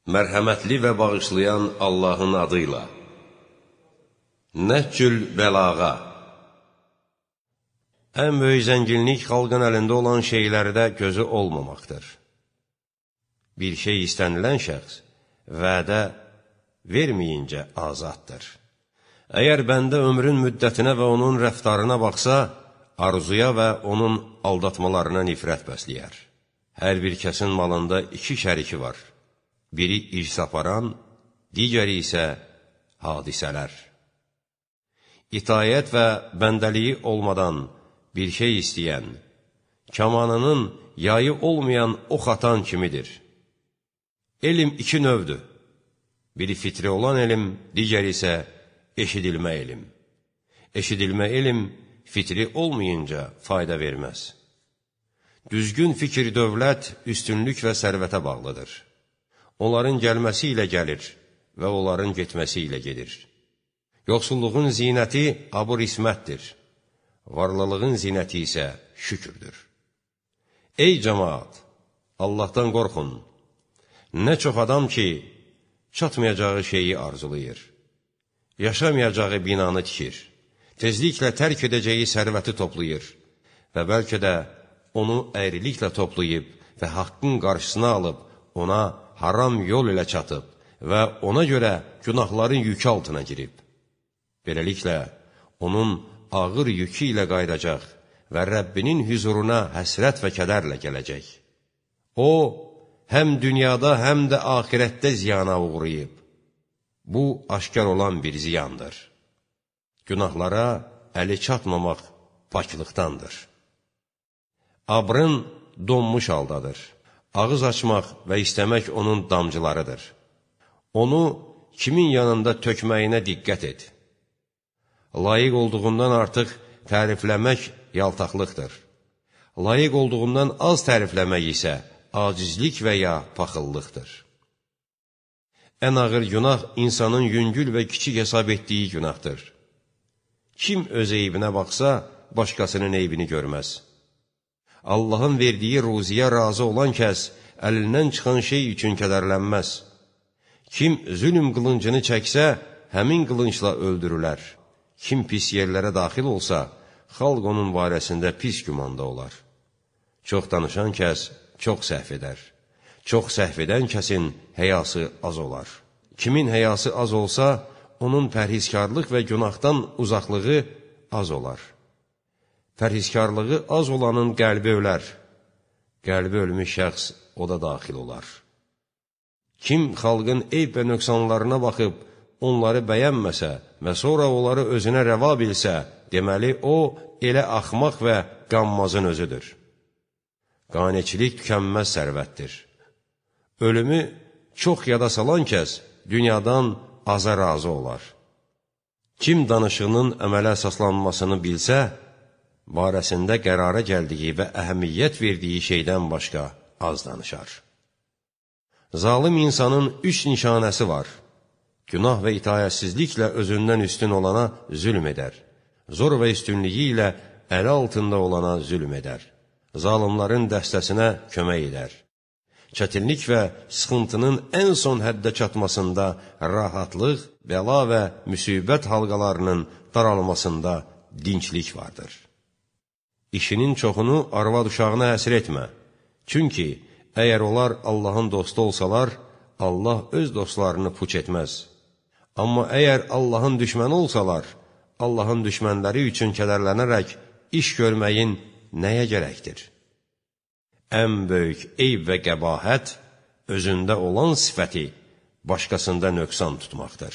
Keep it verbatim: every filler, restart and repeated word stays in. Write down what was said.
Mərhəmətli və bağışlayan Allahın adıyla. Nəhcül bəlağa. Ən böyük zənginlik xalqın əlində olan şeylərdə gözü olmamaqdır. Bir şey istənilən şəxs vədə verməyincə azaddır. Əgər bəndə ömrün müddətinə və onun rəftarına baxsa, arzuya və onun aldatmalarına nifrət bəsləyər. Hər bir kəsin malında iki şəriki var. Biri irs aparan, digəri isə hadisələr. İtayət və bəndəliyi olmadan bir şey istəyən, kamanının yayı olmayan ox atan kimidir. Elm iki növdür. Biri fitri olan elm, digəri isə eşidilmə elm. Eşidilmə elm fitri olmayınca fayda verməz. Düzgün fikir dövlət, üstünlük və sərvətə bağlıdır. Onların gəlməsi ilə gəlir və onların getməsi ilə gedir. Yoxsulluğun zinəti abur-ismətdir. Varlılığın zinəti isə şükürdür. Ey cəmaat! Allahdan qorxun. Nə çox adam ki, çatmayacağı şeyi arzulayır. Yaşamayacağı binanı tikir. Tezliklə tərk edəcəyi sərvəti toplayır və bəlkə də onu əyriliklə toplayıb və haqqın qarşısına alıb ona haram yol ilə çatıb və ona görə günahların yükü altına girib. Beləliklə, onun ağır yükü ilə qaydacaq və Rəbbinin hüzuruna həsrət və kədərlə gələcək. O, həm dünyada, həm də axirətdə ziyana uğrayıb. Bu, aşkar olan bir ziyandır. Günahlara əli çatmamaq paklıqdandır. Abrın donmuş haldadır. Ağız açmaq və istəmək onun damcılarıdır. Onu kimin yanında tökməyinə diqqət et. Layiq olduğundan artıq tərifləmək yaltaqlıqdır. Layiq olduğundan az tərifləmək isə acizlik və ya paxıllıqdır. Ən ağır günah insanın yüngül və kiçik hesab etdiyi günahdır. Kim öz eybinə baxsa, başqasının eybini görməz. Allahın verdiyi ruziyə razı olan kəs əlindən çıxan şey üçün kədərlənməz. Kim zülm qılıncını çəksə, həmin qılıncla öldürülər. Kim pis yerlərə daxil olsa, xalq onun barəsində pis gümanda olar. Çox danışan kəs çox səhv edər. Çox səhv edən kəsin həyası az olar. Kimin həyası az olsa, onun pərhizkarlıq və günahdan uzaqlığı az olar. Pərhizkarlığı az olanın qəlbi ölər. Qəlbi ölmüş şəxs o da daxil olar. Kim xalqın eyb və nöqsanlarına baxıb, onları bəyənməsə və sonra onları özünə rəva bilsə, deməli o, elə axmaq və qanmazın özüdür. Qaneçilik tükənməz sərvətdir. Ölümü çox yada salan kəs dünyadan aza razı olar. Kim danışığının əmələ əsaslanmasını bilsə, barəsində qərara gəldiyi və əhəmiyyət verdiyi şeydən başqa az danışar. Zalim insanın üç nişanəsi var. Günah və itayətsizliklə özündən üstün olana zülm edər. Zor və üstünlüyü ilə əli altında olana zülm edər. Zalimların dəstəsinə kömək edər. Çətinlik və sıxıntının ən son həddə çatmasında rahatlıq, bəla və müsibət halqalarının daralmasında dinçlik vardır. İşinin çoxunu arvad uşağına həsr etmə. Çünki əgər onlar Allahın dostu olsalar, Allah öz dostlarını puç etməz. Amma əgər Allahın düşməni olsalar, Allahın düşmənləri üçün kədərlənərək iş görməyin nəyə gərəkdir? Ən böyük eyb və qəbahət özündə olan sifəti başqasında nöqsan tutmaqdır.